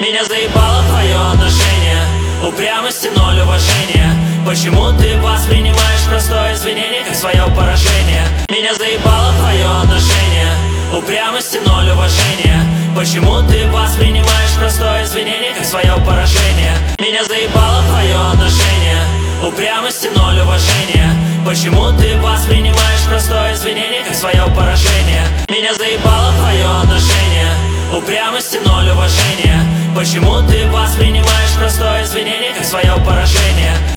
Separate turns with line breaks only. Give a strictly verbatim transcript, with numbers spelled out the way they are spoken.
Меня заебало твое отношение, упрямости ноль уважения. Почему ты воспринимаешь простое извинение как свое поражение? Меня заебало твое отношение, упрямости ноль уважения. Почему ты воспринимаешь простое извинение как свое поражение? Меня заебало твое отношение, упрямости ноль уважения. Почему ты воспринимаешь простое извинение как свое поражение? Меня заебало твое отношение, упрямости ноль уважения. Почему ты воспринимаешь простое извинение как свое поражение?